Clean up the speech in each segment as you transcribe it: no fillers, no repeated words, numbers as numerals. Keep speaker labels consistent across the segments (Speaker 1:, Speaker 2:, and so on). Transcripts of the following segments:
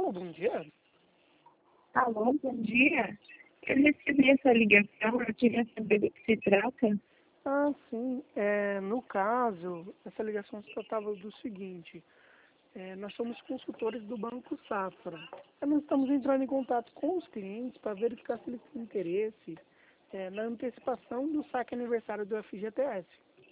Speaker 1: Alô, bom dia.
Speaker 2: Alô, bom dia. Eu recebi essa ligação, eu queria saber do que se trata.
Speaker 1: Ah, sim. No caso, essa ligação se tratava do seguinte. Nós somos consultores do Banco Safra. Nós estamos entrando em contato com os clientes para verificar se eles têm interesse na antecipação do saque aniversário do FGTS.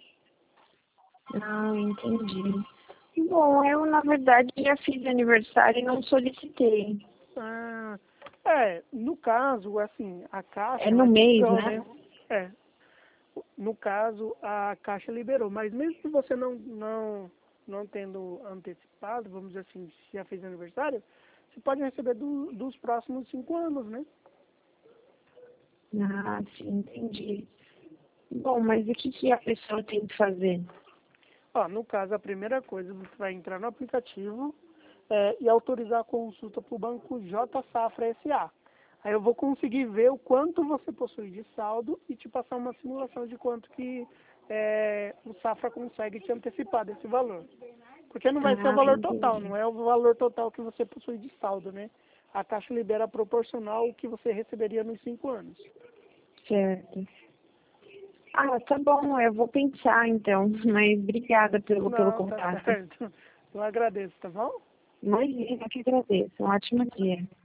Speaker 2: Ah, entendi. Bom, eu na verdade já fiz aniversário e não solicitei.
Speaker 1: Ah, no caso, assim, a Caixa,
Speaker 2: É no
Speaker 1: ela
Speaker 2: mês,
Speaker 1: liberou,
Speaker 2: né?
Speaker 1: né? É, no caso, a Caixa liberou, mas mesmo que você não tendo antecipado, vamos dizer assim, se já fez aniversário, você pode receber dos próximos 5 anos, né?
Speaker 2: Ah, sim, entendi. Bom, mas o que a pessoa tem que fazer?
Speaker 1: Ó, no caso, a primeira coisa, você vai entrar no aplicativo e autorizar a consulta para o Banco J Safra SA. Aí eu vou conseguir ver o quanto você possui de saldo e te passar uma simulação de quanto que o Safra consegue te antecipar desse valor. Porque não vai ser o
Speaker 2: Ah,
Speaker 1: valor total,
Speaker 2: entendi.
Speaker 1: não é o valor total que você possui de saldo, né? A Caixa libera proporcional ao que você receberia nos 5 anos.
Speaker 2: Certo. Ah, tá bom, eu vou pensar então, mas obrigada pelo
Speaker 1: Não, tá
Speaker 2: contato.
Speaker 1: certo. Eu agradeço, tá bom?
Speaker 2: Imagina, eu que agradeço. Um ótimo dia.